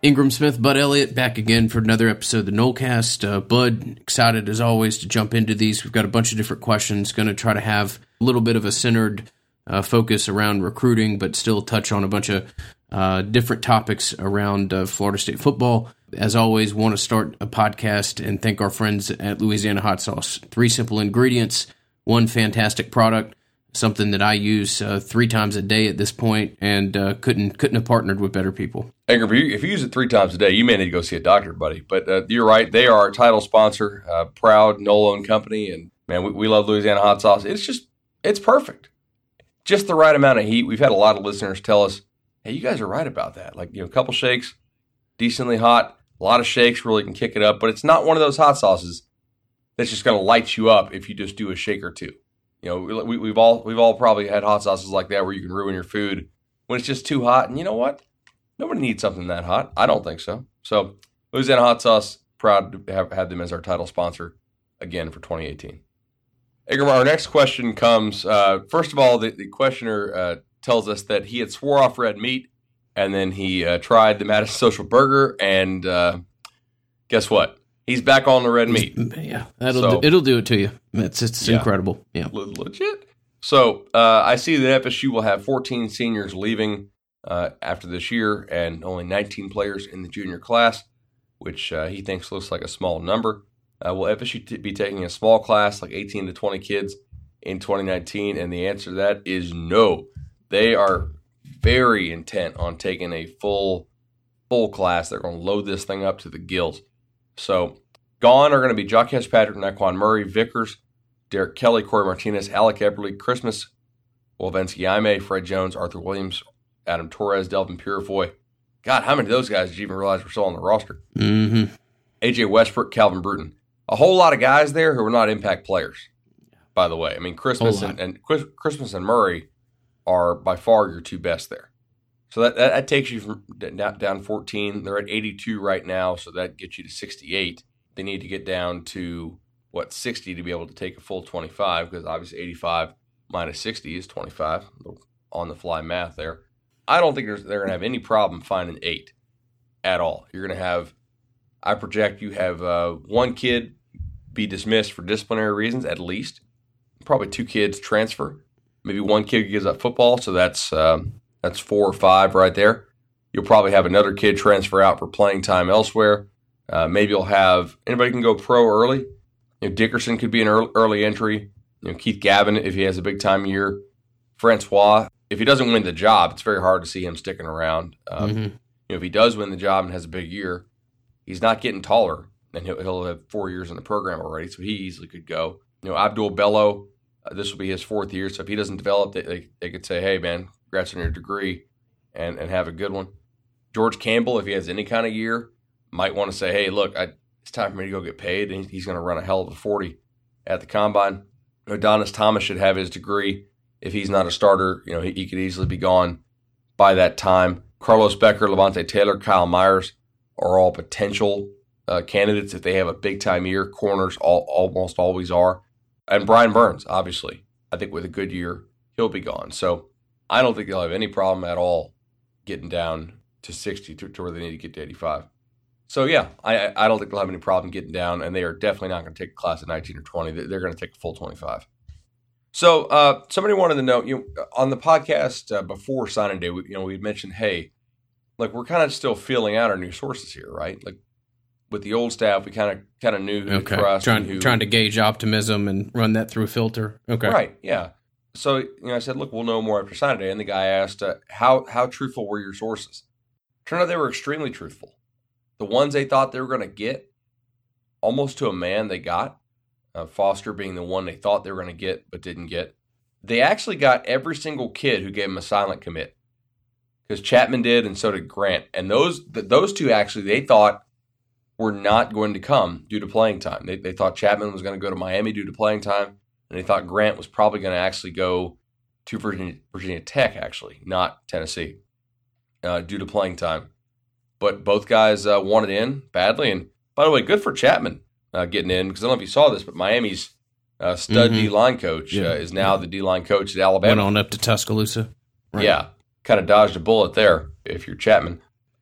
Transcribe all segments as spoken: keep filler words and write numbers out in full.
Ingram Smith, Bud Elliott, back again for another episode of the Nolecast. Uh, Bud, excited as always to jump into these. We've got a bunch of different questions. Going to try to have a little bit of a centered uh, focus around recruiting, but still touch on a bunch of uh, different topics around uh, Florida State football. As always, want to start a podcast and thank our friends at Louisiana Hot Sauce. Three simple ingredients, one fantastic product. Something that I use uh, three times a day at this point, and uh, couldn't couldn't have partnered with better people. Ingram, if you, if you use it three times a day, you may need to go see a doctor, buddy. But uh, you're right; they are our title sponsor, uh, proud Nola-owned company, and man, we, we love Louisiana hot sauce. It's just it's perfect, just the right amount of heat. We've had a lot of listeners tell us, "Hey, you guys are right about that." Like you know, a couple shakes, decently hot, a lot of shakes really can kick it up. But it's not one of those hot sauces that's just going to light you up if you just do a shake or two. You know, we, we've all we've all probably had hot sauces like that where you can ruin your food when it's just too hot. And you know what? Nobody needs something that hot. I don't think so. So, Louisiana Hot Sauce, proud to have, have them as our title sponsor again for twenty eighteen. Ingram, our next question comes, uh, first of all, the, the questioner uh, tells us that he had swore off red meat, and then he uh, tried the Madison Social Burger, and uh, guess what? He's back on the red meat. Yeah, that'll so, do, it'll do it to you. It's it's yeah, incredible. Yeah, legit. So uh, I see that F S U will have fourteen seniors leaving uh, after this year, and only nineteen players in the junior class, which uh, he thinks looks like a small number. Uh, will F S U t- be taking a small class, like eighteen to twenty kids, in twenty nineteen? And the answer to that is no. They are very intent on taking a full full class. They're going to load this thing up to the gills. So, gone are going to be Jock Patrick, Naquan Murray, Vickers, Derek Kelly, Corey Martinez, Alec Epperly, Christmas, Wolvensky Aime, Fred Jones, Arthur Williams, Adam Torres, Delvin Purifoy. God, how many of those guys did you even realize were still on the roster? Mm-hmm. A J Westbrook, Calvin Bruton. A whole lot of guys there who are not impact players, by the way. I mean, Christmas and, and Christmas and Murray are by far your two best there. So that, that, that takes you from down fourteen. They're at eighty-two right now, so that gets you to sixty-eight. They need to get down to, what, sixty to be able to take a full twenty-five, because obviously eighty-five minus sixty is twenty-five. On-the-fly math there. I don't think they're going to have any problem finding eight at all. You're going to have, I project you have uh, one kid be dismissed for disciplinary reasons at least. Probably two kids transfer. Maybe one kid gives up football, so that's... Um, That's four or five right there. You'll probably have another kid transfer out for playing time elsewhere. Uh, maybe you'll have anybody can go pro early. You know, Dickerson could be an early, early entry. You know, Keith Gavin if he has a big time year. Francois, if he doesn't win the job, it's very hard to see him sticking around. Um, mm-hmm. You know, if he does win the job and has a big year, he's not getting taller, and he'll, he'll have four years in the program already, so he easily could go. You know, Abdul Bello, uh, this will be his fourth year, so if he doesn't develop, they, they, they could say, hey, man, congrats on your degree, and, and have a good one. George Campbell, if he has any kind of year, might want to say, hey, look, I, it's time for me to go get paid, and he's going to run a hell of a forty at the combine. Adonis Thomas should have his degree. If he's not a starter, you know, he, he could easily be gone by that time. Carlos Becker, Levante Taylor, Kyle Myers are all potential uh, candidates if they have a big-time year. Corners all, almost always are. And Brian Burns, obviously. I think with a good year, he'll be gone. So I don't think they'll have any problem at all getting down to sixty to, to where they need to get to eighty-five. So, yeah, I I don't think they'll have any problem getting down, and they are definitely not going to take a class of nineteen or twenty. They're going to take a full twenty-five. So uh, somebody wanted to know, you know, on the podcast uh, before signing day, we, you know, we mentioned, hey, like we're kind of still feeling out our new sources here, right? Like with the old staff, we kind of kind of knew who okay. to trust. Trying, who, trying to gauge optimism and run that through a filter. Okay. Right, yeah. So, you know, I said, look, we'll know more after signing day. And the guy asked, uh, how how truthful were your sources? Turned out they were extremely truthful. The ones they thought they were going to get, almost to a man they got, uh, Foster being the one they thought they were going to get but didn't get. They actually got every single kid who gave them a silent commit. Because Chapman did and so did Grant. And those th- those two actually they thought were not going to come due to playing time. They, they thought Chapman was going to go to Miami due to playing time. And they thought Grant was probably going to actually go to Virginia, Virginia Tech, actually, not Tennessee, uh, due to playing time. But both guys uh, wanted in badly. And by the way, good for Chapman uh, getting in, because I don't know if you saw this, but Miami's uh, stud mm-hmm. D-line coach yeah. uh, is now yeah. the D-line coach at Alabama. Went on up to Tuscaloosa. Right. Yeah, kind of dodged a bullet there if you're Chapman.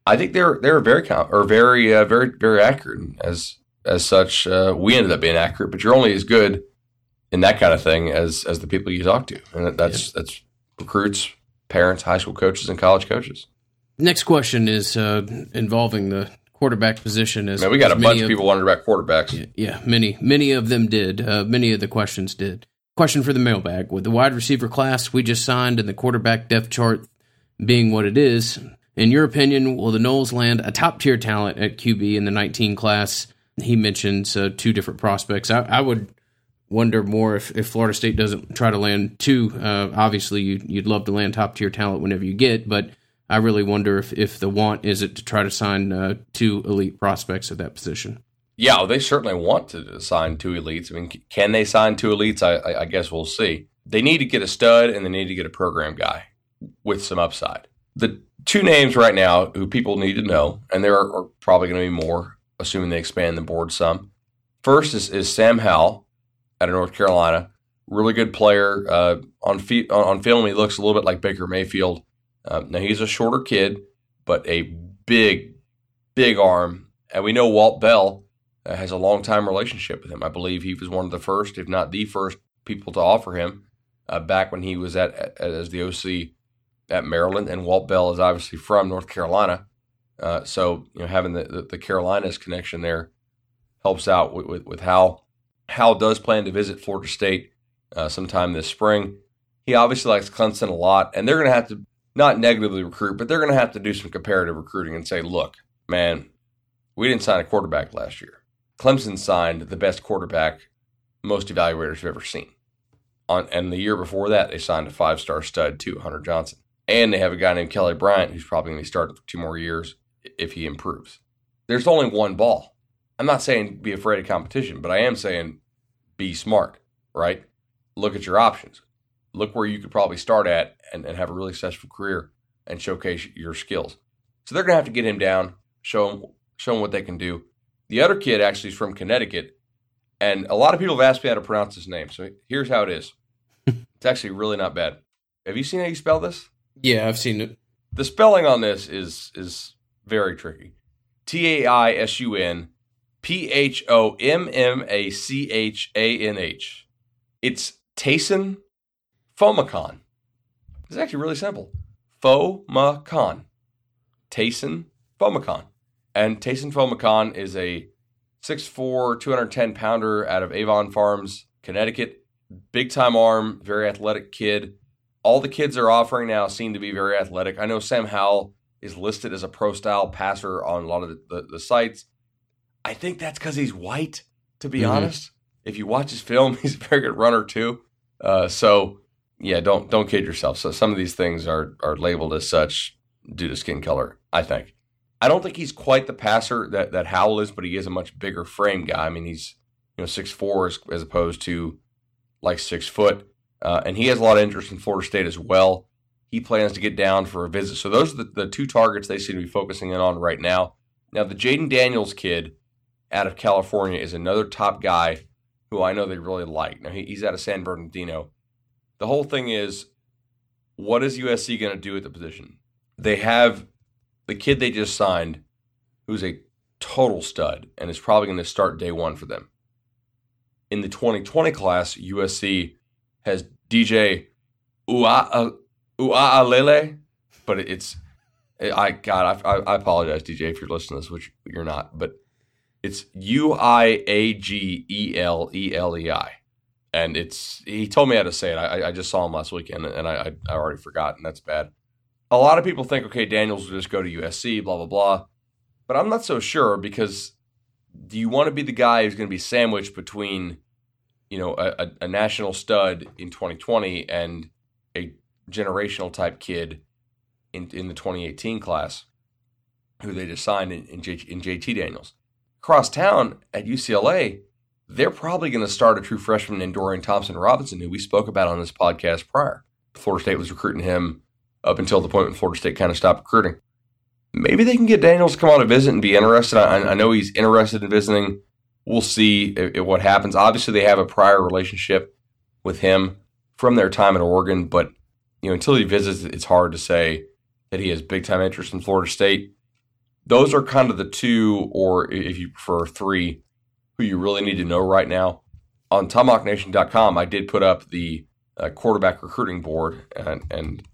I think they're they're very or very uh, very very accurate. As as such, uh, we ended up being accurate. But you're only as good in that kind of thing as as the people you talk to, and that's yeah. that's recruits, parents, high school coaches, and college coaches. Next question is uh, involving the quarterback position. As Man, we got a bunch of of people wondering about quarterbacks. Yeah, yeah many many of them did. Uh, many of the questions did. Question for the mailbag: with the wide receiver class we just signed and the quarterback depth chart being what it is, in your opinion, will the Noles land a top-tier talent at Q B in the nineteen class? He mentions uh, two different prospects. I, I would wonder more if, if Florida State doesn't try to land two. Uh, obviously, you, you'd love to land top-tier talent whenever you get, but I really wonder if, if the want is it to try to sign uh, two elite prospects at that position. Yeah, well, they certainly want to sign two elites. I mean, can they sign two elites? I, I, I guess we'll see. They need to get a stud, and they need to get a program guy with some upside. The two names right now who people need to know, and there are, are probably going to be more, assuming they expand the board some. First is, is Sam Howell out of North Carolina. Really good player. Uh, on, fe- on film, he looks a little bit like Baker Mayfield. Uh, now, he's a shorter kid, but a big, big arm. And we know Walt Bell uh, has a long-time relationship with him. I believe he was one of the first, if not the first, people to offer him uh, back when he was at, at as the O C at Maryland. And Walt Bell is obviously from North Carolina. Uh, so, you know, having the, the, the Carolinas connection there helps out with, with, with Hal. Hal does plan to visit Florida State uh, sometime this spring. He obviously likes Clemson a lot, and they're going to have to not negatively recruit, but they're going to have to do some comparative recruiting and say, look, man, we didn't sign a quarterback last year. Clemson signed the best quarterback most evaluators have ever seen. On, and the year before that, they signed a five-star stud too, Hunter Johnson. And they have a guy named Kelly Bryant who's probably going to be starting for two more years if he improves. There's only one ball. I'm not saying be afraid of competition, but I am saying be smart, right? Look at your options. Look where you could probably start at and, and have a really successful career and showcase your skills. So they're going to have to get him down, show him, show him what they can do. The other kid actually is from Connecticut, and a lot of people have asked me how to pronounce his name. So here's how it is. It's actually really not bad. Have you seen how you spell this? Yeah, I've seen it. The spelling on this is is very tricky. T A I S U N P H O M M A C H A N H. It's Tayson Phommacon. It's actually really simple. Phommacon. Tayson Phommacon. And Tayson Phommacon is a six foot four, two hundred ten pounder out of Avon Farms, Connecticut. Big time arm, very athletic kid. All the kids are offering now seem to be very athletic. I know Sam Howell is listed as a pro-style passer on a lot of the, the, the sites. I think that's because he's white, to be mm-hmm. honest. If you watch his film, he's a very good runner too. Uh, so, yeah, don't don't kid yourself. So some of these things are are labeled as such due to skin color, I think. I don't think he's quite the passer that, that Howell is, but he is a much bigger frame guy. I mean, he's you know six foot four as, as opposed to like six foot. Uh, and he has a lot of interest in Florida State as well. He plans to get down for a visit. So those are the, the two targets they seem to be focusing in on right now. Now, the Jaden Daniels kid out of California is another top guy who I know they really like. Now, he, he's out of San Bernardino. The whole thing is, what is U S C going to do at the position? They have the kid they just signed who's a total stud and is probably going to start day one for them. In the twenty twenty class, U S C has D J Uiagalelei, but it's I God I, I apologize, D J, if you're listening to this, which you're not, but it's U I A G E L E L E I, and it's he told me how to say it. I, I just saw him last weekend, and I I already forgot, and that's bad. A lot of people think, okay, Daniels will just go to U S C, blah blah blah, but I'm not so sure because do you want to be the guy who's going to be sandwiched between you know, a, a national stud in twenty twenty and a generational type kid in in the twenty eighteen class who they just signed in, in, J, in J T Daniels. Across town at U C L A, they're probably going to start a true freshman in Dorian Thompson-Robinson, who we spoke about on this podcast prior. Florida State was recruiting him up until the point when Florida State kind of stopped recruiting. Maybe they can get Daniels to come on a visit and be interested. I, I know he's interested in visiting. We'll see if, if what happens. Obviously, they have a prior relationship with him from their time at Oregon, but you know, until he visits, it's hard to say that he has big-time interest in Florida State. those are kind of the two, or if you prefer three, who you really need to know right now. On Tomahawk Nation dot com, I did put up the uh, quarterback recruiting board, and, and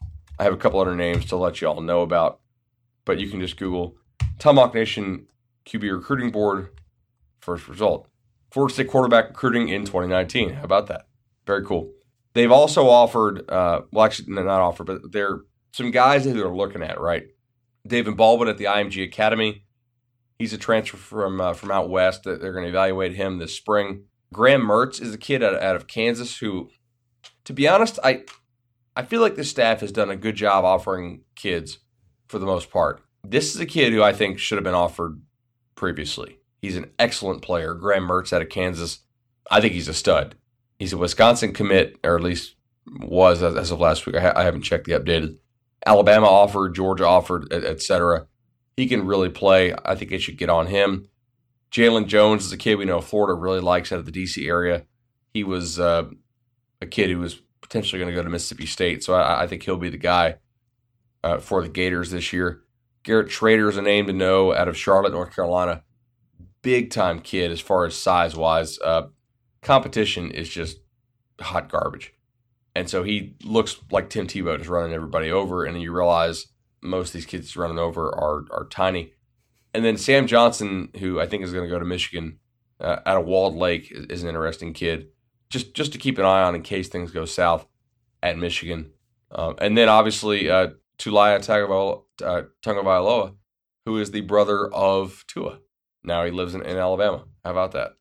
I have a couple other names to let you all know about, but you can just Google Tomahawk Nation Q B recruiting board, first result. Florida State quarterback recruiting in twenty nineteen. How about that? Very cool. They've also offered, uh, well, actually, not offered, but there are some guys that they're looking at, right? David Baldwin at the I M G Academy. He's a transfer from uh, from out west. They're going to evaluate him this spring. Graham Mertz is a kid out, out of Kansas who, to be honest, I I feel like the staff has done a good job offering kids for the most part. This is a kid who I think should have been offered previously. He's an excellent player. Graham Mertz out of Kansas. I think he's a stud. He's a Wisconsin commit, or at least was as, as of last week. I, ha- I haven't checked the updated. Alabama offered, Georgia offered, et cetera. He can really play. I think it should get on him. Jalen Jones is a kid we know Florida really likes out of the D C area. He was uh, a kid who was potentially going to go to Mississippi State, so I, I think he'll be the guy uh, for the Gators this year. Garrett Schrader is a name to know out of Charlotte, North Carolina. Big-time kid as far as size-wise. Uh, competition is just hot garbage. And so he looks like Tim Tebow just running everybody over, and then you realize most of these kids running over are are tiny. And then Sam Johnson, who I think is going to go to Michigan uh, out of Walled Lake, is, is an interesting kid. Just just to keep an eye on in case things go south at Michigan. Um, and then obviously uh, Tulaya Tagovailoa, uh, Tagovailoa, who is the brother of Tua. Now he lives in, in Alabama. How about that?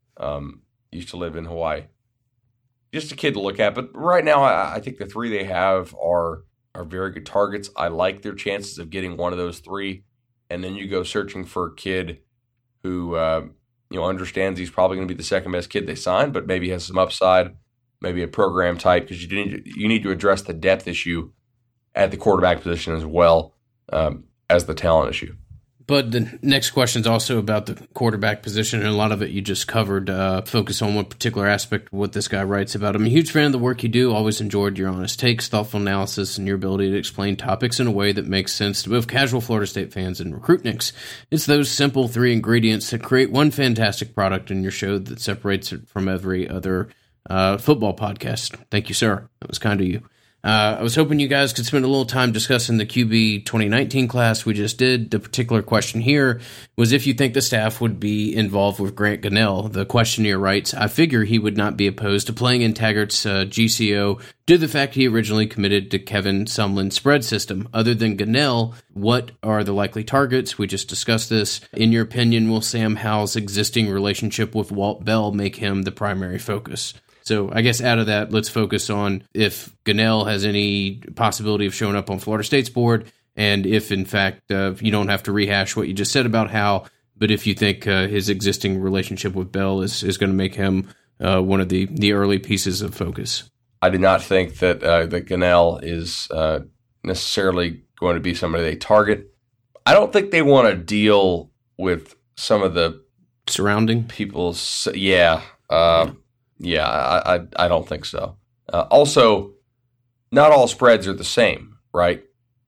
Um, used to live in Hawaii. Just a kid to look at. But right now, I, I think the three they have are are very good targets. I like their chances of getting one of those three. And then you go searching for a kid who uh, you know understands he's probably going to be the second best kid they sign, but maybe has some upside, maybe a program type, because you need to, you need to address the depth issue at the quarterback position as well um, as the talent issue. But the next question is also about the quarterback position, and a lot of it you just covered. Uh, focus on one particular aspect of what this guy writes about. I'm a huge fan of the work you do. Always enjoyed your honest takes, thoughtful analysis, and your ability to explain topics in a way that makes sense to both casual Florida State fans and recruitniks. It's those simple three ingredients that create one fantastic product in your show that separates it from every other uh, football podcast. Thank you, sir. That was kind of you. Uh, I was hoping you guys could spend a little time discussing the Q B twenty nineteen class we just did. The particular question here was if you think the staff would be involved with Grant Gunnell. The questionnaire writes, I figure he would not be opposed to playing in Taggart's uh, G C O due to the fact he originally committed to Kevin Sumlin's spread system. Other than Gunnell, what are the likely targets? We just discussed this. In your opinion, will Sam Howell's existing relationship with Walt Bell make him the primary focus? So I guess out of that, let's focus on if Gunnell has any possibility of showing up on Florida State's board, and if, in fact, uh, you don't have to rehash what you just said about Howell, but if you think uh, his existing relationship with Bell is, is going to make him uh, one of the, the early pieces of focus. I do not think that, uh, that Gunnell is uh, necessarily going to be somebody they target. I don't think they want to deal with some of the surrounding people. Yeah. Uh, yeah. Yeah, I, I I don't think so. Uh, also, not all spreads are the same, right?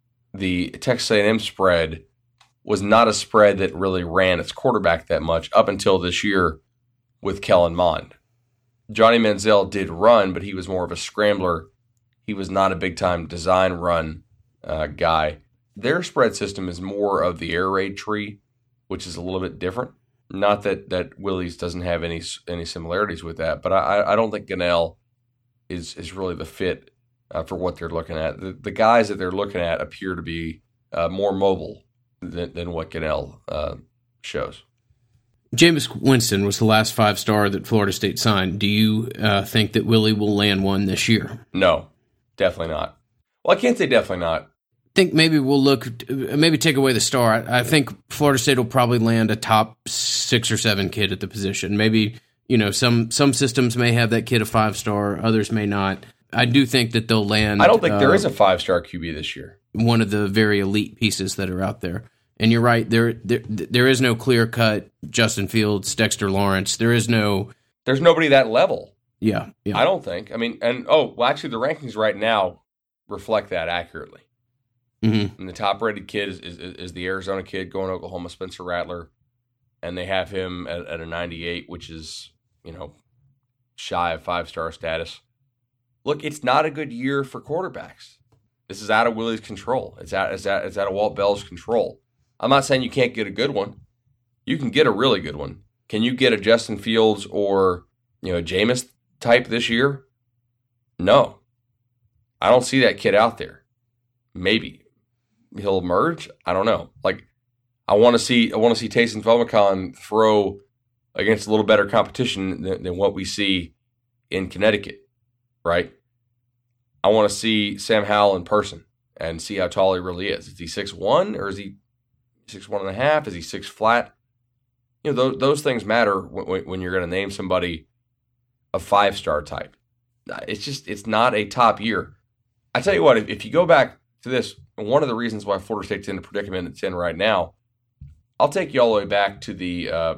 The Texas A and M spread was not a spread that really ran its quarterback that much up until this year with Kellen Mond. Johnny Manziel did run, but he was more of a scrambler. He was not a big-time design run uh, guy. Their spread system is more of the air raid tree, which is a little bit different. Not that, that Willie's doesn't have any any similarities with that, but I, I don't think Gunnell is is really the fit uh, for what they're looking at. The, the guys that they're looking at appear to be uh, more mobile than, than what Gunnell uh, shows. Jameis Winston was the last five-star that Florida State signed. Do you uh, think that Willie will land one this year? No, definitely not. Well, I can't say definitely not. Think maybe we'll look, maybe take away the star. I, I think Florida State will probably land a top six or seven kid at the position. Maybe, you know, some some systems may have that kid a five star, others may not. I do think that they'll land. I don't think uh, there is a five star Q B this year. One of the very elite pieces that are out there. And you're right, there there there is no clear cut Justin Fields, Dexter Lawrence. There is no. There's nobody that level. Yeah, yeah. I don't think. I mean, and oh, well, actually, the rankings right now reflect that accurately. Mm-hmm. And the top-rated kid is, is, is the Arizona kid going to Oklahoma, Spencer Rattler. And they have him at, at a ninety-eight, which is, you know, shy of five-star status. Look, it's not a good year for quarterbacks. This is out of Willie's control. It's out, it's out, it's out of Walt Bell's control. I'm not saying you can't get a good one. You can get a really good one. Can you get a Justin Fields or, you know, a Jameis type this year? No. I don't see that kid out there. Maybe he'll emerge. I don't know. Like, I want to see I want to see Taysom Felmacon throw against a little better competition than, than what we see in Connecticut, right? I want to see Sam Howell in person and see how tall he really is. Is he six one or is he six one and a half? Is he six flat? You know, those, those things matter when, when you're going to name somebody a five-star type. It's just, it's not a top year. I tell you what, if, if you go back to this, one of the reasons why Florida State's in the predicament it's in right now, I'll take you all the way back to the uh,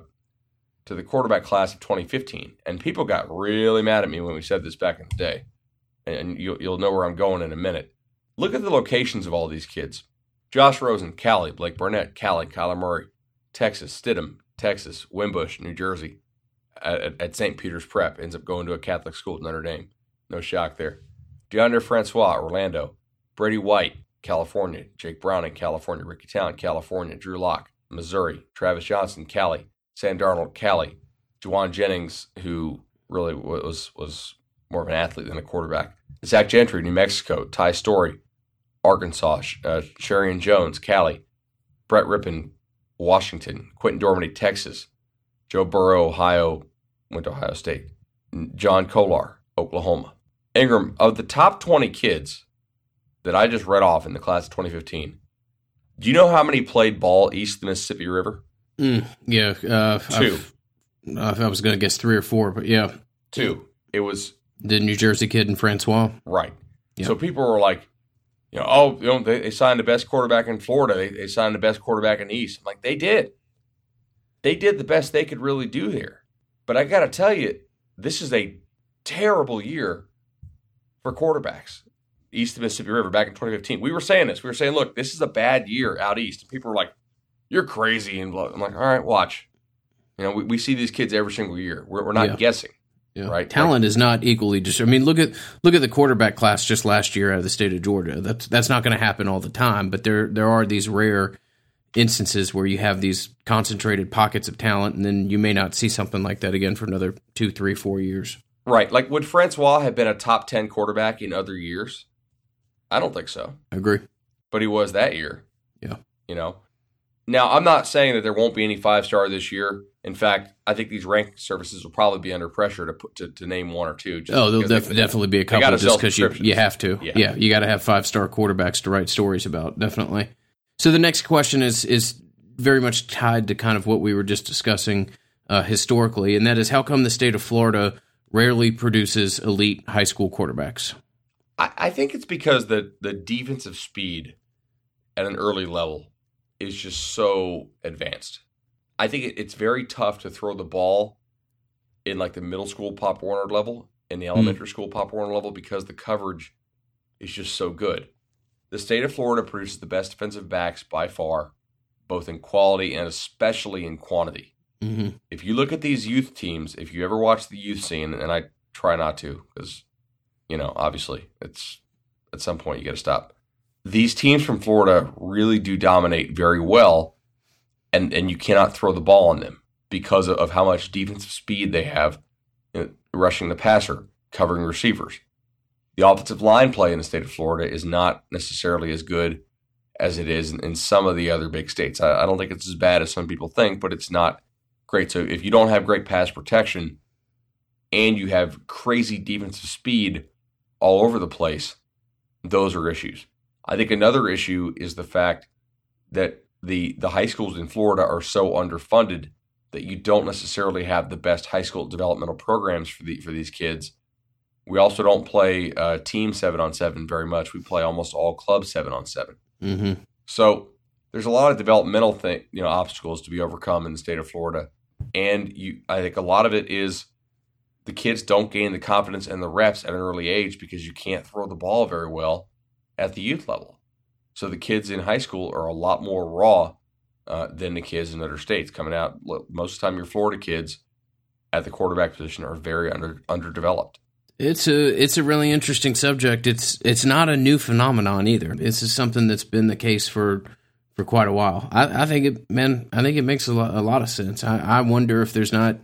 to the quarterback class of twenty fifteen. And people got really mad at me when we said this back in the day. And you'll, you'll know where I'm going in a minute. Look at the locations of all these kids. Josh Rosen, Cali. Blake Burnett, Cali. Kyler Murray, Texas. Stidham, Texas. Wimbush, New Jersey. At, at Saint Peter's Prep. Ends up going to a Catholic school at Notre Dame. No shock there. DeAndre Francois, Orlando. Brady White, California. Jake Browning, California. Ricky Talent, California. Drew Lock, Missouri. Travis Johnson, Cali. Sam Darnold, Cali. Juwan Jennings, who really was was more of an athlete than a quarterback. Zach Gentry, New Mexico. Ty Story, Arkansas. Uh, Sherian Jones, Cali. Brett Rippon, Washington. Quentin Dormady, Texas. Joe Burrow, Ohio, went to Ohio State. John Kolar, Oklahoma. Ingram, of the top twenty kids that I just read off in the class of twenty fifteen, do you know how many played ball east of the Mississippi River? Mm, yeah. Uh, Two. Uh, I was going to guess three or four, but yeah. Two. It was the New Jersey kid and Francois. Right. Yep. So people were like, you know, oh, you know, they, they signed the best quarterback in Florida. They, they signed the best quarterback in the East. I'm like, they did. They did the best they could really do there. But I got to tell you, this is a terrible year for quarterbacks east of the Mississippi River back in twenty fifteen. We were saying this. We were saying, look, this is a bad year out east. And people were like, you're crazy. And I'm like, all right, watch. You know, we, we see these kids every single year. We're, we're not yeah. guessing. Yeah. Right? Talent like, is not equally just. I mean, look at look at the quarterback class just last year out of the state of Georgia. That's that's not going to happen all the time, but there there are these rare instances where you have these concentrated pockets of talent, and then you may not see something like that again for another two, three, four years. Right. Like, would Francois have been a top ten quarterback in other years? I don't think so. I agree. But he was that year. Yeah. You know? Now, I'm not saying that there won't be any five-star this year. In fact, I think these ranking services will probably be under pressure to put to, to name one or two. Just oh, there'll def- they, definitely be a couple just because you, you have to. Yeah, yeah you got to have five-star quarterbacks to write stories about, definitely. So the next question is is very much tied to kind of what we were just discussing uh, historically, and that is how come the state of Florida rarely produces elite high school quarterbacks? I, I think it's because the, the defensive speed at an early level is just so advanced. I think it, it's very tough to throw the ball in like the middle school Pop Warner level and the elementary mm. school Pop Warner level because the coverage is just so good. The state of Florida produces the best defensive backs by far, both in quality and especially in quantity. Mm-hmm. If you look at these youth teams, if you ever watch the youth scene, and I try not to because, you know, obviously it's at some point you got to stop. These teams from Florida really do dominate very well, and, and you cannot throw the ball on them because of, of how much defensive speed they have, you know, rushing the passer, covering receivers. The offensive line play in the state of Florida is not necessarily as good as it is in, in some of the other big states. I, I don't think it's as bad as some people think, but it's not great. So if you don't have great pass protection and you have crazy defensive speed all over the place, those are issues. I think another issue is the fact that the the high schools in Florida are so underfunded that you don't necessarily have the best high school developmental programs for the for these kids. We also don't play uh, team seven on seven very much. We play almost all club seven on seven. Mm-hmm. So there's a lot of developmental thing, you know, obstacles to be overcome in the state of Florida, and you. I think a lot of it is the kids don't gain the confidence and the reps at an early age because you can't throw the ball very well at the youth level. So the kids in high school are a lot more raw uh, than the kids in other states coming out. Most of the time, your Florida kids at the quarterback position are very under underdeveloped. It's a it's a really interesting subject. It's it's not a new phenomenon either. This is something that's been the case for for quite a while. I, I think it, man. I think it makes a lot, a lot of sense. I, I wonder if there's not.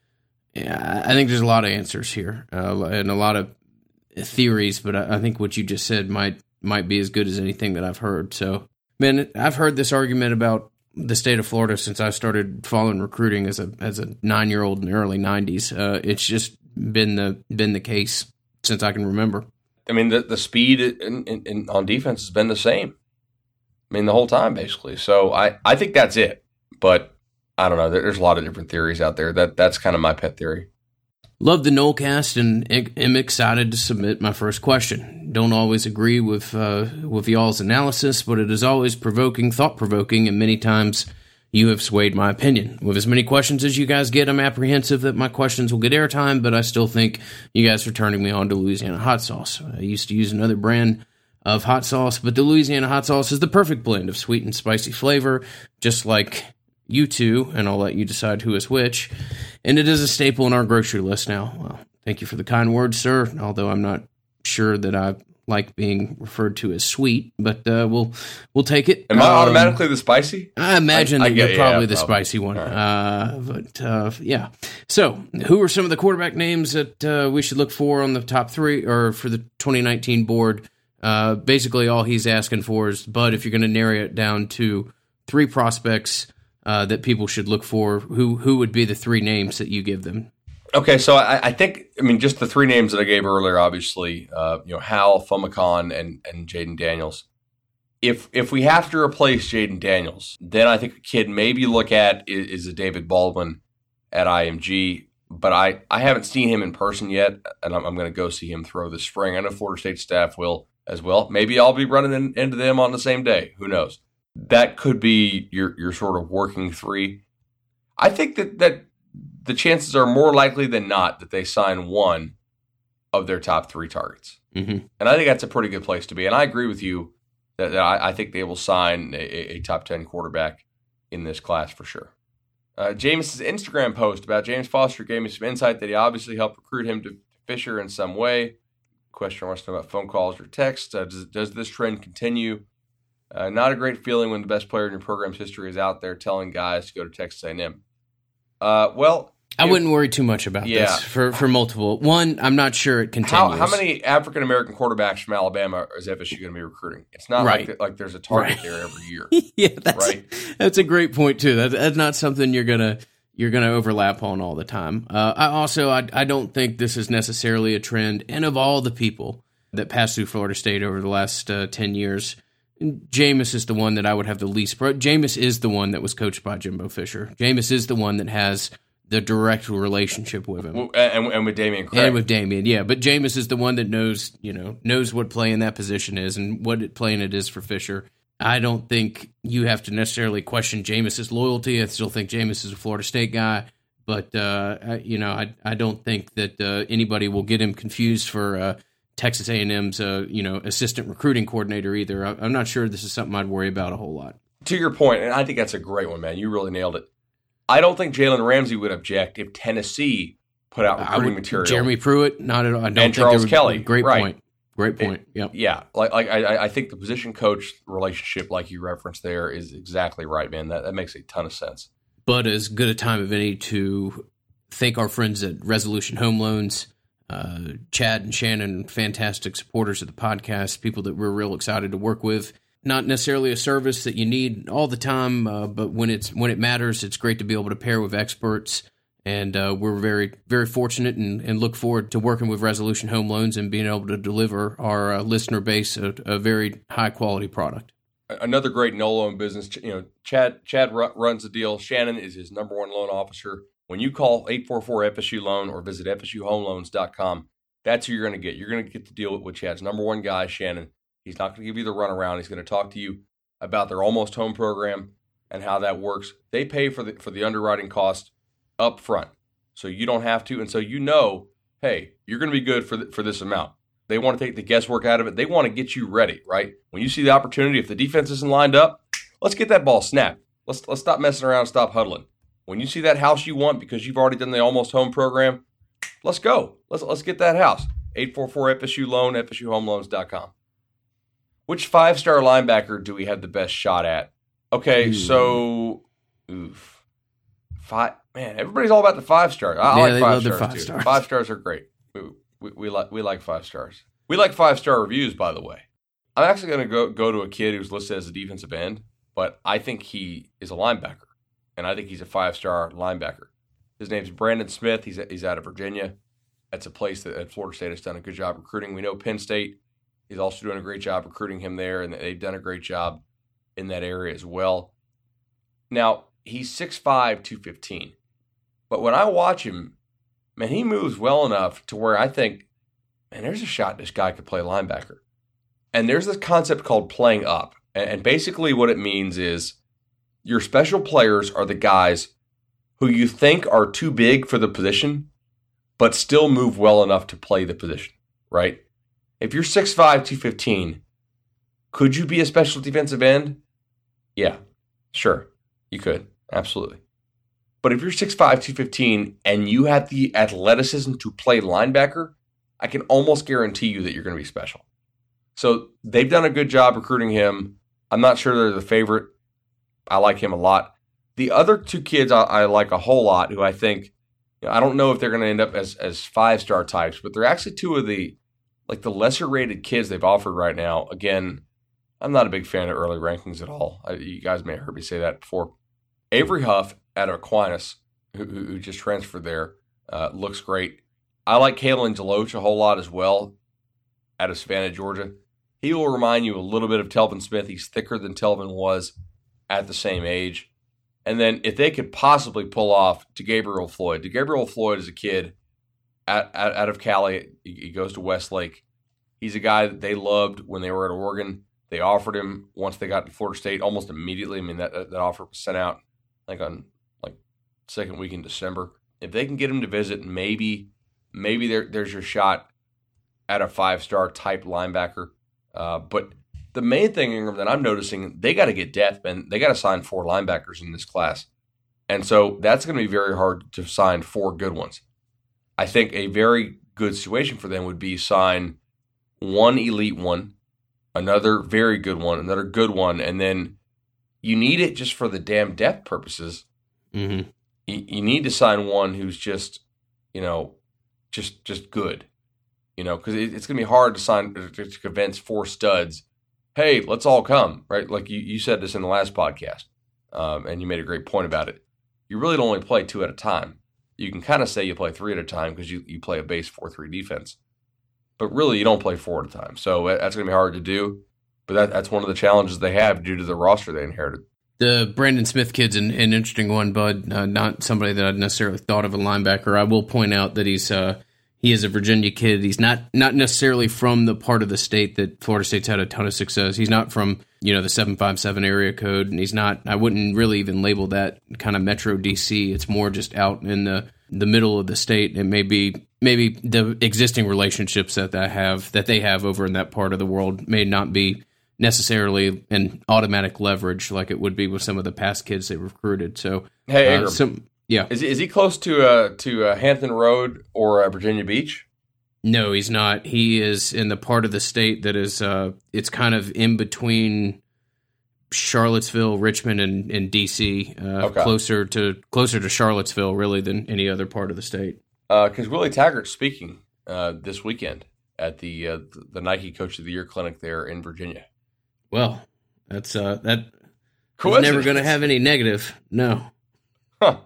Yeah, I think there's a lot of answers here uh, and a lot of theories, but I, I think what you just said might might be as good as anything that I've heard. So, man, I've heard this argument about the state of Florida since I started following recruiting as a as a nine year old in the early nineties. Uh, it's just been the been the case since I can remember. I mean, the the speed in, in, in, on defense has been the same. I mean, the whole time basically. So I, I think that's it. But I don't know. There's a lot of different theories out there. That that's kind of my pet theory. Love the Nolecast and am excited to submit my first question. Don't always agree with uh, with y'all's analysis, but it is always provoking, thought-provoking, and many times you have swayed my opinion. With as many questions as you guys get, I'm apprehensive that my questions will get airtime, but I still think you guys are turning me on to Louisiana hot sauce. I used to use another brand of hot sauce, but the Louisiana hot sauce is the perfect blend of sweet and spicy flavor, just like you two, and I'll let you decide who is which. And it is a staple in our grocery list now. Well, thank you for the kind words, sir, although I'm not sure that I like being referred to as sweet, but uh, we'll we'll take it. Am I um, automatically the spicy? I imagine I, I that get, you're probably yeah, the probably. spicy one. Right. Uh, but uh, yeah. So, who are some of the quarterback names that uh, we should look for on the top three or for the twenty nineteen board? Uh, basically, all he's asking for is, Bud, if you're going to narrow it down to three prospects uh, that people should look for, who who would be the three names that you give them? Okay, so I, I think, I mean, just the three names that I gave earlier, obviously, uh, you know, Hal, Fumicon, and and Jaden Daniels. If if we have to replace Jaden Daniels, then I think a kid maybe look at is, is a David Baldwin at I M G. But I, I haven't seen him in person yet, and I'm, I'm going to go see him throw this spring. I know Florida State staff will as well. Maybe I'll be running in, into them on the same day. Who knows? That could be your your sort of working three. I think that that. The chances are more likely than not that they sign one of their top three targets. Mm-hmm. And I think that's a pretty good place to be. And I agree with you that, that I, I think they will sign a, a top ten quarterback in this class for sure. Uh, Jameis's Instagram post about James Foster gave me some insight that he obviously helped recruit him to Fisher in some way. Question wants to know about phone calls or texts. Uh, does, does this trend continue? Uh, not a great feeling when the best player in your program's history is out there telling guys to go to Texas A and M. Uh, well, I wouldn't worry too much about yeah. this for, for multiple. One, I'm not sure it continues. How, how many African American quarterbacks from Alabama is F S U going to be recruiting? It's not right. like like there's a target right. there every year. yeah, that's right. That's a great point too. That's, that's not something you're gonna you're gonna overlap on all the time. Uh, I also I I don't think this is necessarily a trend. And of all the people that passed through Florida State over the last uh, ten years, Jameis is the one that I would have the least. Pro- Jameis is the one that was coached by Jimbo Fisher. Jameis is the one that has the direct relationship with him. And, and with Damian Craig. And with Damian, yeah. But Jameis is the one that knows, you know, knows what playing that position is and what playing it is for Fisher. I don't think you have to necessarily question Jameis's loyalty. I still think Jameis is a Florida State guy. But, uh, I, you know, I I don't think that uh, anybody will get him confused for uh, Texas A and M's, uh, you know, assistant recruiting coordinator either. I, I'm not sure this is something I'd worry about a whole lot. To your point, and I think that's a great one, man. You really nailed it. I don't think Jalen Ramsey would object if Tennessee put out recruiting would, material. Jeremy Pruitt, not at all. I don't and think Charles would, Kelly. Great right. point. Great point. Yep. Yeah. Like, like I, I think the position coach relationship, like you referenced there, is exactly right, man. That, that makes a ton of sense. But as good a time of any to thank our friends at Resolution Home Loans, uh, Chad and Shannon, fantastic supporters of the podcast, people that we're real excited to work with. Not necessarily a service that you need all the time, uh, but when it's when it matters, it's great to be able to pair with experts. And uh, we're very, very fortunate and, and look forward to working with Resolution Home Loans and being able to deliver our uh, listener base a, a very high-quality product. Another great no-loan business. You know, Chad Chad runs the deal. Shannon is his number one loan officer. When you call eight four four F S U loan or visit F S U home loans dot com, that's who you're going to get. You're going to get the deal with Chad's number one guy, Shannon. He's not going to give you the runaround. He's going to talk to you about their Almost Home program and how that works. They pay for the for the underwriting cost up front, so you don't have to. And so you know, hey, you're going to be good for the, for this amount. They want to take the guesswork out of it. They want to get you ready, right? When you see the opportunity, if the defense isn't lined up, let's get that ball snapped. Let's let's stop messing around and stop huddling. When you see that house you want because you've already done the Almost Home program, let's go. Let's let's get that house. eight four four F S U loan, F S U home loans dot com. Which five-star linebacker do we have the best shot at? Okay, Ooh. so oof. Five man, everybody's all about the five stars. I, yeah, I like five stars five too. Stars. Five stars are great. We, we, we like we like five stars. We like five star reviews, by the way. I'm actually going to go go to a kid who's listed as a defensive end, but I think he is a linebacker, and I think he's a five star linebacker. His name's Brandon Smith. He's he's out of Virginia. That's a place that, that Florida State has done a good job recruiting. We know Penn State is also doing a great job recruiting him there, and they've done a great job in that area as well. Now, he's six five, two fifteen. But when I watch him, man, he moves well enough to where I think, man, there's a shot this guy could play linebacker. And there's this concept called playing up. And basically what it means is your special players are the guys who you think are too big for the position, but still move well enough to play the position, right? If you're six five, two fifteen, could you be a special defensive end? Yeah, sure, you could. Absolutely. But if you're six five, two fifteen, and you have the athleticism to play linebacker, I can almost guarantee you that you're going to be special. So they've done a good job recruiting him. I'm not sure they're the favorite. I like him a lot. The other two kids I, I like a whole lot, who I think, you know, I don't know if they're going to end up as as five-star types, but they're actually two of the like the lesser-rated kids they've offered right now. Again, I'm not a big fan of early rankings at all. I, you guys may have heard me say that before. Avery Huff out of Aquinas, who, who just transferred there, uh, looks great. I like Kalen Deloach a whole lot as well, out of Savannah, Georgia. He will remind you a little bit of Telvin Smith. He's thicker than Telvin was at the same age. And then if they could possibly pull off DeGabriel Floyd. DeGabriel Floyd is a kid out, out, out of Cali. He, he goes to Westlake. He's a guy that they loved when they were at Oregon. They offered him once they got to Florida State almost immediately. I mean, that, that offer was sent out like on like second week in December. If they can get him to visit, maybe maybe there, there's your shot at a five-star type linebacker. Uh, but the main thing, Ingram, that I'm noticing, they got to get depth, man. They got to sign four linebackers in this class. And so that's going to be very hard to sign four good ones. I think a very good situation for them would be sign one elite one, another very good one, another good one, and then you need it just for the damn depth purposes. Mm-hmm. You, you need to sign one who's just, you know, just just good. You know, because it, it's going to be hard to sign to, to convince four studs, hey, let's all come, right? Like you, you said this in the last podcast, um, and you made a great point about it. You really don't only play two at a time. You can kind of say you play three at a time because you, you play a base four three defense. But really, you don't play four at a time. So that's going to be hard to do. But that, that's one of the challenges they have due to the roster they inherited. The Brandon Smith kid's an, an interesting one, Bud. Uh, not somebody that I'd necessarily thought of a linebacker. I will point out that he's uh, he is a Virginia kid. He's not not necessarily from the part of the state that Florida State's had a ton of success. He's not from, you know, the seven five seven area code, and he's not. I wouldn't really even label that kind of Metro D C. It's more just out in the the middle of the state. It may be maybe the existing relationships that they have that they have over in that part of the world may not be necessarily an automatic leverage like it would be with some of the past kids they recruited. So, hey, uh, some, yeah, is he, is he close to uh, to uh, Hampton Road or uh, Virginia Beach? No, he's not. He is in the part of the state that is uh, it's kind of in between Charlottesville, Richmond, and, and D C. Uh, okay. Closer to closer to Charlottesville, really, than any other part of the state. Because uh, Willie Taggart's speaking uh, this weekend at the uh, the Nike Coach of the Year clinic there in Virginia. Well, that's uh, that. Is never going to have any negative. No. Huh.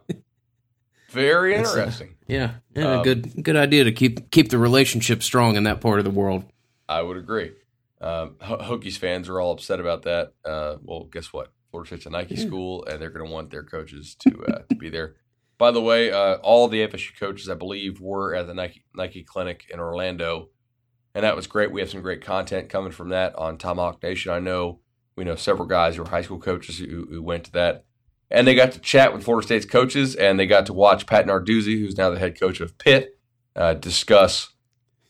Very interesting. Uh, yeah, yeah um, good good idea to keep keep the relationship strong in that part of the world. I would agree. Um, Hokies fans are all upset about that. Uh, well, guess what? Florida State's a Nike yeah. school, and they're going to want their coaches to uh, to be there. By the way, uh, all the F S U coaches, I believe, were at the Nike Nike clinic in Orlando. And that was great. We have some great content coming from that on Tomahawk Nation. I know we know several guys who are high school coaches who, who went to that. And they got to chat with Florida State's coaches, and they got to watch Pat Narduzzi, who's now the head coach of Pitt, uh, discuss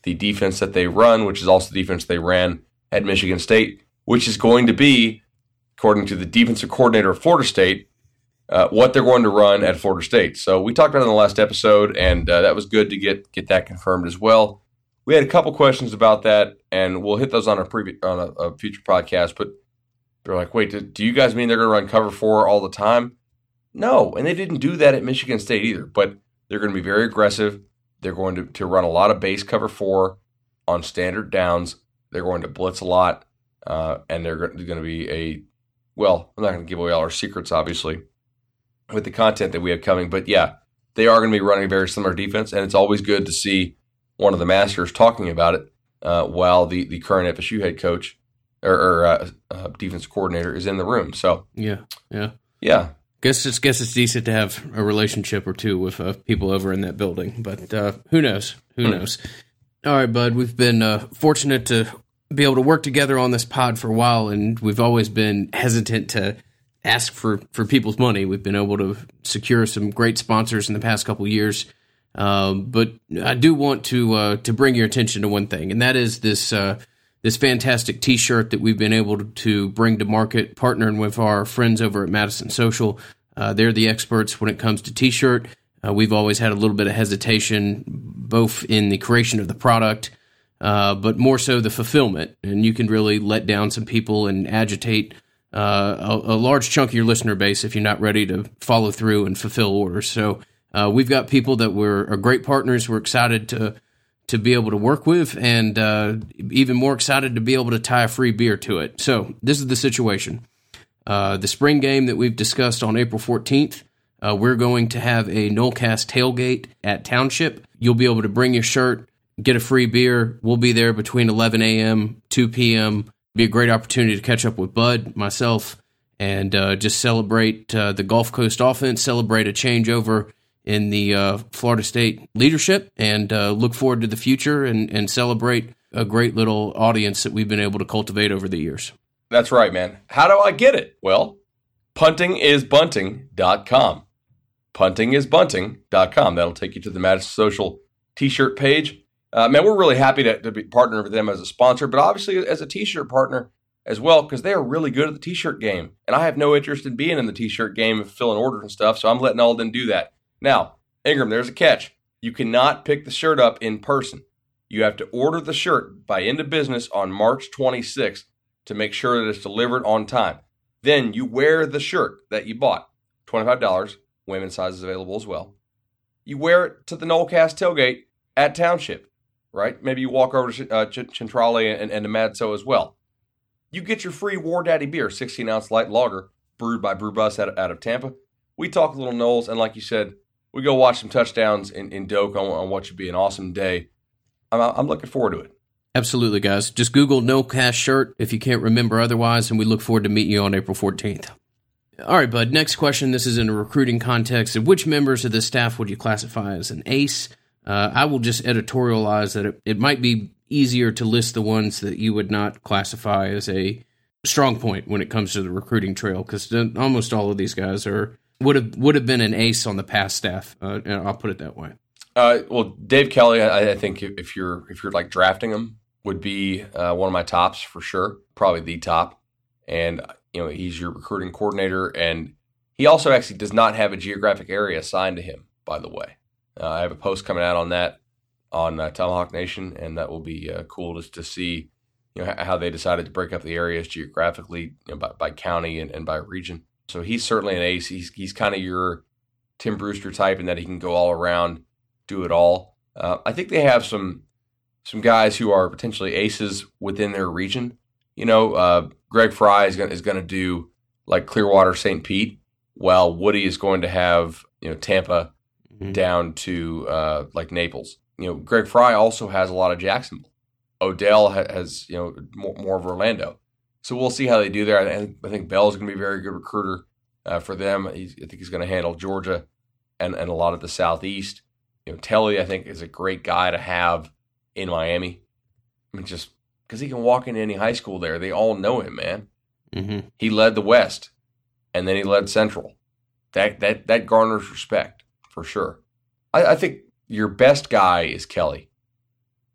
the defense that they run, which is also the defense they ran at Michigan State, which is going to be, according to the defensive coordinator of Florida State, uh, what they're going to run at Florida State. So we talked about it in the last episode, and uh, that was good to get get that confirmed as well. We had a couple questions about that, and we'll hit those on a previous on a, a future podcast. But they're like, "Wait, do, do you guys mean they're going to run cover four all the time?" No, and they didn't do that at Michigan State either. But they're going to be very aggressive. They're going to, to run a lot of base cover four on standard downs. They're going to blitz a lot, uh, and they're going to be a well. I'm not going to give away all our secrets, obviously, with the content that we have coming. But yeah, they are going to be running a very similar defense, and it's always good to see one of the masters talking about it uh, while the, the current F S U head coach or, or uh, uh, defense coordinator is in the room. So yeah, yeah, yeah. Guess it's guess it's decent to have a relationship or two with uh, people over in that building, but uh, who knows? Who mm. knows? All right, bud. We've been uh, fortunate to be able to work together on this pod for a while, and we've always been hesitant to ask for, for people's money. We've been able to secure some great sponsors in the past couple of years. Um, but I do want to uh, to bring your attention to one thing, and that is this uh, this fantastic T-shirt that we've been able to, to bring to market, partnering with our friends over at Madison Social. Uh, they're the experts when it comes to T-shirt. Uh, we've always had a little bit of hesitation, both in the creation of the product, uh, but more so the fulfillment. And you can really let down some people and agitate uh, a, a large chunk of your listener base if you're not ready to follow through and fulfill orders. So uh, we've got people that we're are great partners. We're excited to to be able to work with, and uh, even more excited to be able to tie a free beer to it. So this is the situation. Uh, the spring game that we've discussed on April fourteenth, uh, we're going to have a Nolecast tailgate at Township. You'll be able to bring your shirt, get a free beer. We'll be there between eleven a.m., two p.m. Be a great opportunity to catch up with Bud, myself, and uh, just celebrate uh, the Gulf Coast offense, celebrate a changeover in the uh, Florida State leadership, and uh, look forward to the future and, and celebrate a great little audience that we've been able to cultivate over the years. That's right, man. How do I get it? Well, punting is bunting dot com. punting is bunting dot com. That'll take you to the Madison Social T-shirt page. Uh, man, we're really happy to, to be partnering with them as a sponsor, but obviously as a T-shirt partner as well, because they are really good at the T-shirt game. And I have no interest in being in the T-shirt game, filling orders and stuff, so I'm letting all of them do that. Now, Ingram, there's a catch. You cannot pick the shirt up in person. You have to order the shirt by end of business on March twenty-sixth to make sure that it's delivered on time. Then you wear the shirt that you bought, twenty-five dollars, women's size is available as well. You wear it to the Nolecast tailgate at Township, right? Maybe you walk over to uh, Ch- Centrale and, and to Madso as well. You get your free War Daddy beer, sixteen ounce light lager, brewed by Brew Bus out of, out of Tampa. We talk a little Noles, and like you said, we go watch some touchdowns in, in Doak on, on what should be an awesome day. I'm, I'm looking forward to it. Absolutely, guys. Just Google Nolecast shirt if you can't remember otherwise, and we look forward to meeting you on April fourteenth. All right, bud. Next question. This is in a recruiting context. Which members of the staff would you classify as an ace? Uh, I will just editorialize that it, it might be easier to list the ones that you would not classify as a strong point when it comes to the recruiting trail, because almost all of these guys are would have would have been an ace on the past staff. Uh, I'll put it that way. Uh, well, Dave Kelly, I, I think if you're if you're like drafting him, would be uh, one of my tops for sure, probably the top. And you know, he's your recruiting coordinator, and he also actually does not have a geographic area assigned to him. By the way, uh, I have a post coming out on that on uh, Tomahawk Nation, and that will be uh, cool just to see you know how they decided to break up the areas geographically, you know, by, by county and, and by region. So he's certainly an ace. He's he's kind of your Tim Brewster type in that he can go all around, do it all. Uh, I think they have some some guys who are potentially aces within their region. You know, uh, Greg Fry is going is going to do like Clearwater, Saint Pete, while Woody is going to have you know Tampa mm-hmm. down to uh, like Naples. You know, Greg Fry also has a lot of Jacksonville. Odell ha- has you know more, more of Orlando. So we'll see how they do there. I, I think Bell's going to be a very good recruiter uh, for them. He's, I think he's going to handle Georgia and, and a lot of the Southeast. You know, Telly, I think, is a great guy to have in Miami. I mean, just because he can walk into any high school there. They all know him, man. Mm-hmm. He led the West, and then he led Central. That that that garners respect, for sure. I, I think your best guy is Kelly.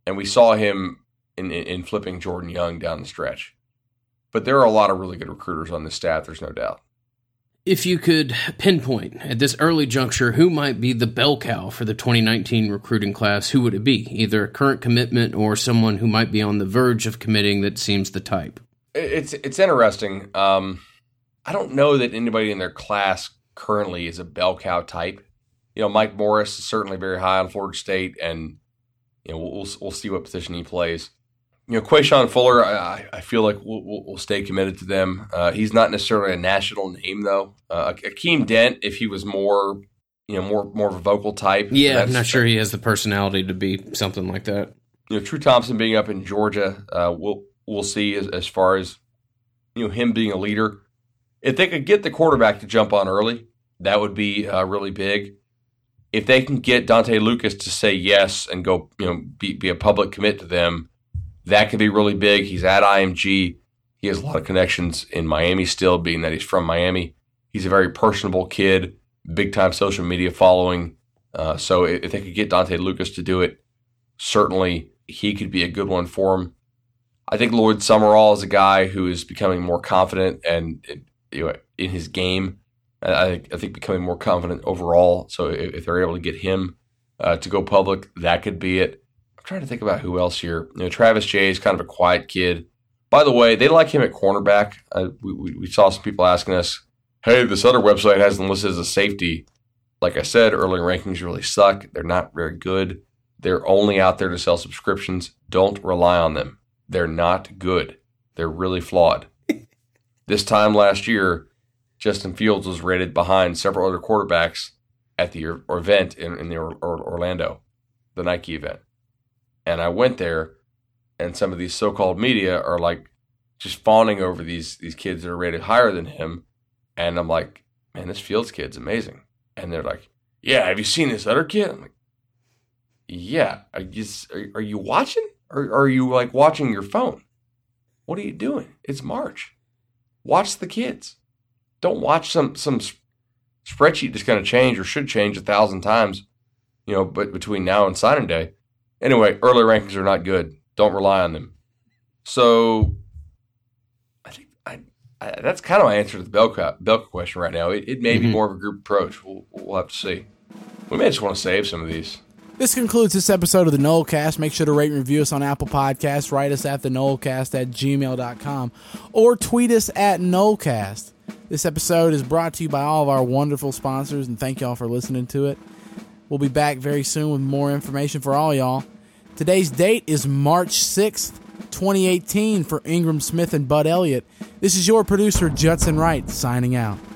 and we saw him in, in, in flipping Jordan Young down the stretch. But there are a lot of really good recruiters on this staff, there's no doubt. If you could pinpoint at this early juncture who might be the bell cow for the twenty nineteen recruiting class, who would it be? Either a current commitment or someone who might be on the verge of committing that seems the type. It's it's interesting. Um, I don't know that anybody in their class currently is a bell cow type. You know, Mike Morris is certainly very high on Florida State, and you know we'll we'll see what position he plays. You know, Quayshawn Fuller, I, I feel like we'll, we'll, we'll stay committed to them. Uh, he's not necessarily a national name, though. Uh, Akeem Dent, if he was more, you know, more more of a vocal type. Yeah, I'm not sure he has the personality to be something like that. You know, True Thompson being up in Georgia, uh, we'll we'll see as, as far as you know him being a leader. If they could get the quarterback to jump on early, that would be uh, really big. If they can get Dante Lucas to say yes and go, you know, be, be a public commit to them, that could be really big. He's at I M G. He has a lot of connections in Miami still, being that he's from Miami. He's a very personable kid, big-time social media following. Uh, so if they could get Dante Lucas to do it, certainly he could be a good one for him. I think Lloyd Summerall is a guy who is becoming more confident and you know, in his game. I, I think becoming more confident overall. So if, if they're able to get him uh, to go public, that could be it. Trying to think about who else here. You know, Travis Jay is kind of a quiet kid. By the way, they like him at cornerback. Uh, we, we, we saw some people asking us, hey, this other website has him listed as a safety. Like I said, early rankings really suck. They're not very good. They're only out there to sell subscriptions. Don't rely on them. They're not good. They're really flawed. This time last year, Justin Fields was rated behind several other quarterbacks at the or event in, in the or, or Orlando, the Nike event. And I went there, and some of these so-called media are like just fawning over these these kids that are rated higher than him. And I'm like, man, this Fields kid's amazing. And they're like, yeah, have you seen this other kid? I'm like, yeah. Are you, are you watching? Or are you like watching your phone? What are you doing? It's March. Watch the kids. Don't watch some some spreadsheet that's going to change or should change a thousand times, you know, but between now and signing day. Anyway, early rankings are not good. Don't rely on them. So I think I, I, that's kind of my answer to the Belka, Belka question right now. It, it may mm-hmm. be more of a group approach. We'll, we'll have to see. We may just want to save some of these. This concludes this episode of the Nolecast. Make sure to rate and review us on Apple Podcasts. Write us at the Nolecast at gmail dot com or tweet us at Nolecast. This episode is brought to you by all of our wonderful sponsors, and thank y'all for listening to it. We'll be back very soon with more information for all y'all. Today's date is March sixth, twenty eighteen for Ingram Smith and Bud Elliott. This is your producer, Judson Wright, signing out.